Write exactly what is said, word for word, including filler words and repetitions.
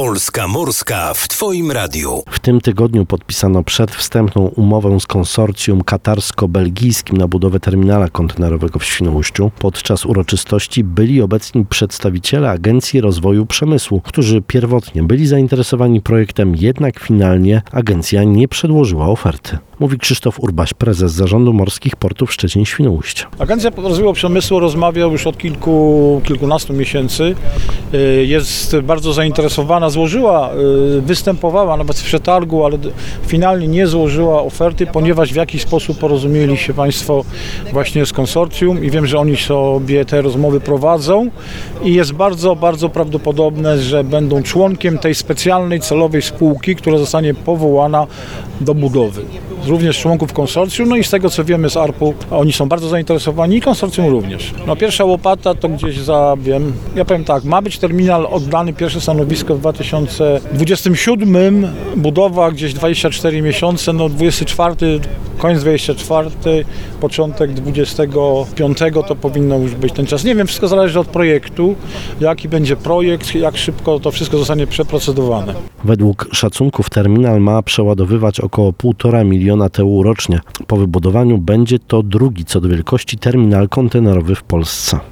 Polska Morska w Twoim radiu. W tym tygodniu podpisano przedwstępną umowę z konsorcjum katarsko-belgijskim na budowę terminala kontenerowego w Świnoujściu. Podczas uroczystości byli obecni przedstawiciele Agencji Rozwoju Przemysłu, którzy pierwotnie byli zainteresowani projektem, jednak finalnie agencja nie przedłożyła oferty. Mówi Krzysztof Urbaś, prezes Zarządu Morskich Portów Szczecin-Świnoujście. Agencja Rozwoju Przemysłu rozmawia już od kilku, kilkunastu miesięcy. Jest bardzo zainteresowana, złożyła, występowała nawet w przetargu, ale finalnie nie złożyła oferty, ponieważ w jakiś sposób porozumieli się Państwo właśnie z konsorcjum i wiem, że oni sobie te rozmowy prowadzą i jest bardzo, bardzo prawdopodobne, że będą członkiem tej specjalnej celowej spółki, która zostanie powołana do budowy. Również członków konsorcjum, no i z tego co wiemy z A R P-u, oni są bardzo zainteresowani i konsorcjum również. No pierwsza łopata to gdzieś za, wiem, ja powiem tak, ma być terminal oddany, pierwsze stanowisko w dwa tysiące dwudziestym siódmym, budowa gdzieś dwadzieścia cztery miesiące, no dwudziesty czwarty, koniec dwudziestego czwartego, początek dwudziestego piątego to powinno już być ten czas. Nie wiem, wszystko zależy od projektu, jaki będzie projekt, jak szybko to wszystko zostanie przeprocedowane. Według szacunków terminal ma przeładowywać około półtora miliona T E U rocznie. Po wybudowaniu będzie to drugi co do wielkości terminal kontenerowy w Polsce.